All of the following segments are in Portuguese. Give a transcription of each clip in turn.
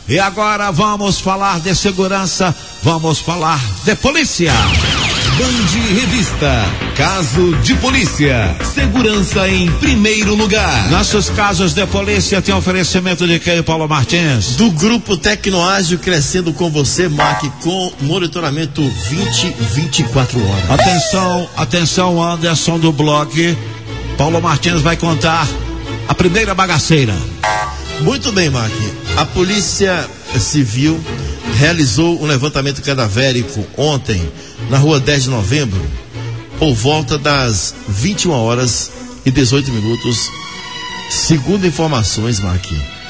E agora vamos falar de segurança, vamos falar de polícia. Band Revista, caso de polícia, segurança em primeiro lugar. Nossos casos de polícia tem oferecimento de quem, Paulo Martins? Do Grupo Tecnoágil, crescendo com você, Mark, com monitoramento 24 horas. Atenção, Anderson do blog. Paulo Martins vai contar a primeira bagaceira. Muito bem, Mark. A Polícia Civil realizou um levantamento cadavérico ontem na rua 10 de novembro, por volta das 21 horas e 18 minutos. Segundo informações, Mark,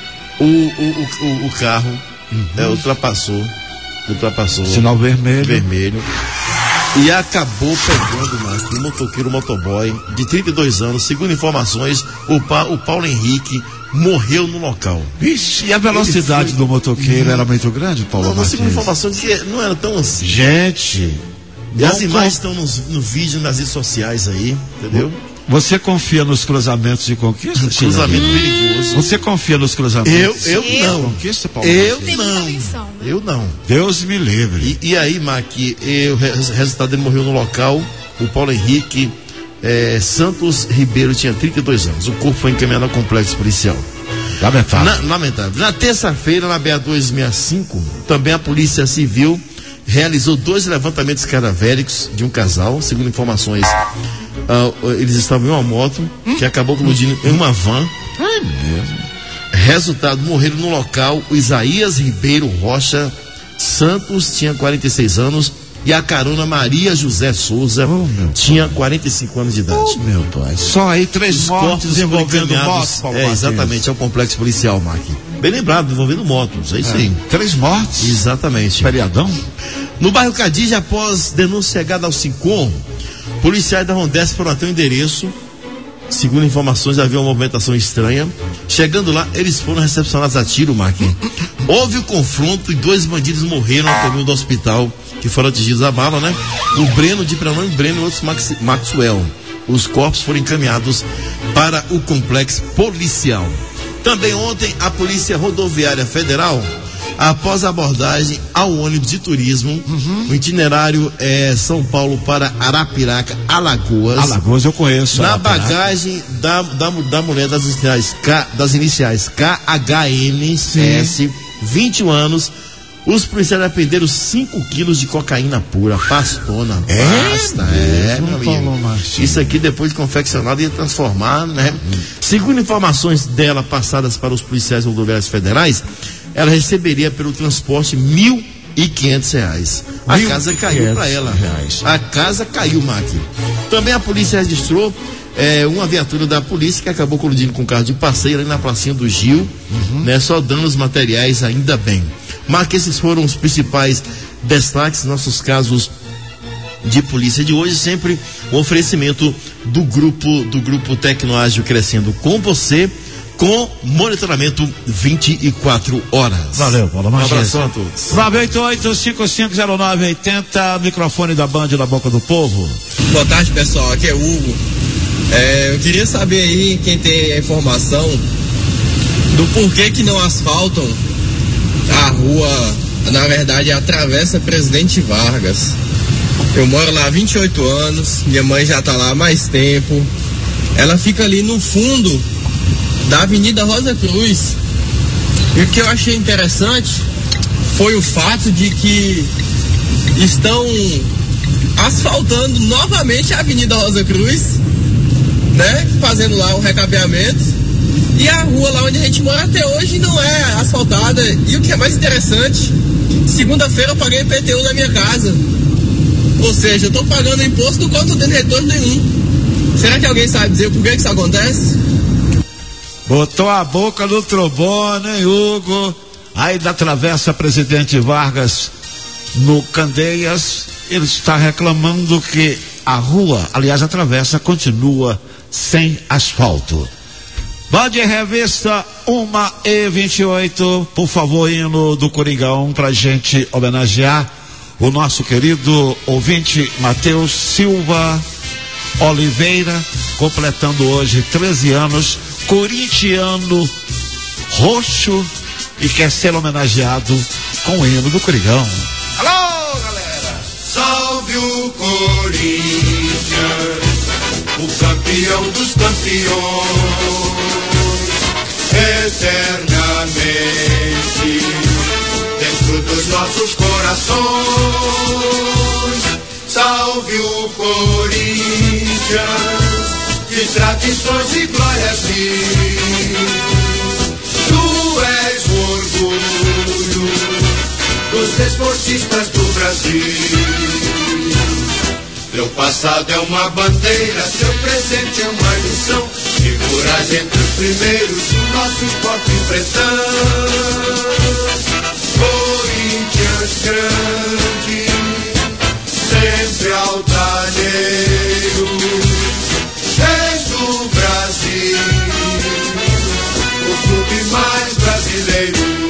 o carro ultrapassou sinal vermelho e acabou pegando, Mark, um motoqueiro motoboy de 32 anos. Segundo informações, o Paulo Henrique morreu no local. Vixe, e a velocidade do motoqueiro era muito grande, Paulo Martins? Não, segundo informações, que não era tão assim. Gente, e as imagens estão no vídeo, nas redes sociais aí, entendeu? Você confia nos cruzamentos de conquista? Cruzamento perigoso. Você confia nos cruzamentos? Eu não. Conquista, Paulo? Eu não. Deus me livre. E aí, Mark, o resultado, ele morreu no local. O Paulo Henrique Santos Ribeiro tinha 32 anos. O corpo foi encaminhado ao complexo policial. Lamentável. Na terça-feira, na BA-265, também a Polícia Civil realizou 2 levantamentos cadavéricos de um casal. Segundo informações, eles estavam em uma moto que acabou colidindo em uma van. É mesmo. Resultado, morreram no local o Isaías Ribeiro Rocha Santos, tinha 46 anos, e a carona Maria José Souza tinha 45 anos de idade. Oh, meu pai. Só aí 3 mortes envolvendo motos, Paulo Martins. Exatamente, é o complexo policial, Mark. Bem lembrado, envolvendo motos, é isso aí. 3 mortes? Exatamente. Feriadão? No bairro Cadija, após denúncia chegada ao SINCOM, policiais da Rondesp foram até o endereço. Segundo informações, havia uma movimentação estranha. Chegando lá, eles foram recepcionados a tiro, Mark. Houve o confronto e 2 bandidos morreram no caminho do hospital, que foram atingidos a bala, né? O Breno de prenome Breno e outros Maxwell. Os corpos foram encaminhados para o complexo policial. Também ontem, a Polícia Rodoviária Federal, após a abordagem ao ônibus de turismo, o itinerário é São Paulo para Arapiraca, Alagoas. Alagoas eu conheço. Na bagagem da mulher das iniciais KHNS, 21 anos, os policiais apreenderam 5 quilos de cocaína pura, pastona, pasta, meu amigo. Isso aqui, depois de confeccionado, ia transformar, né? Segundo informações dela passadas para os policiais rodoviários federais, ela receberia pelo transporte R$1.500. A casa caiu para ela. A casa caiu, Máquina. Também a polícia registrou uma viatura da polícia que acabou colidindo com um carro de passeio ali na pracinha do Gil, né? Só danos materiais, ainda bem. Marque, esses foram os principais destaques, nossos casos de polícia de hoje, sempre o oferecimento do grupo Tecnoágil, crescendo com você, com monitoramento 24 horas. Valeu, Paulo Martins. Um abração a todos. 988-5509-80, microfone da Band na boca do povo. Boa tarde, pessoal, aqui é Hugo. Eu queria saber aí, quem tem a informação do porquê que não asfaltam a rua, na verdade, a Travessa Presidente Vargas. Eu moro lá há 28 anos, minha mãe já está lá há mais tempo. Ela fica ali no fundo da Avenida Rosa Cruz. E o que eu achei interessante foi o fato de que estão asfaltando novamente a Avenida Rosa Cruz, né? Fazendo lá o recapeamento. E a rua lá onde a gente mora até hoje não é asfaltada. E o que é mais interessante, segunda-feira eu paguei IPTU na minha casa. Ou seja, eu estou pagando imposto do qual não estou tendo retorno nenhum. Será que alguém sabe dizer por que isso acontece? Botou a boca no trombone, hein, Hugo? Aí da Travessa Presidente Vargas, no Candeias, ele está reclamando que a rua, aliás, a travessa, continua sem asfalto. Band Revista 1h28, por favor, hino do Coringão, pra gente homenagear o nosso querido ouvinte Matheus Silva Oliveira, completando hoje 13 anos, corintiano roxo e quer ser homenageado com o hino do Coringão. Alô, galera! Salve o Corinthians, o campeão dos campeões, eternamente dentro dos nossos corações. Salve o Corinthians, de tradições e glórias mil. Tu és o orgulho dos esportistas do Brasil. Teu passado é uma bandeira, teu presente é uma ilusão. Figuras entre os primeiros, o nosso esporte pretão. Corinthians grande, sempre altaneiro, és do Brasil, o clube mais brasileiro.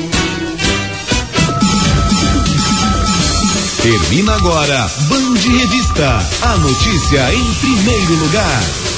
Termina agora Band Revista, a notícia em primeiro lugar.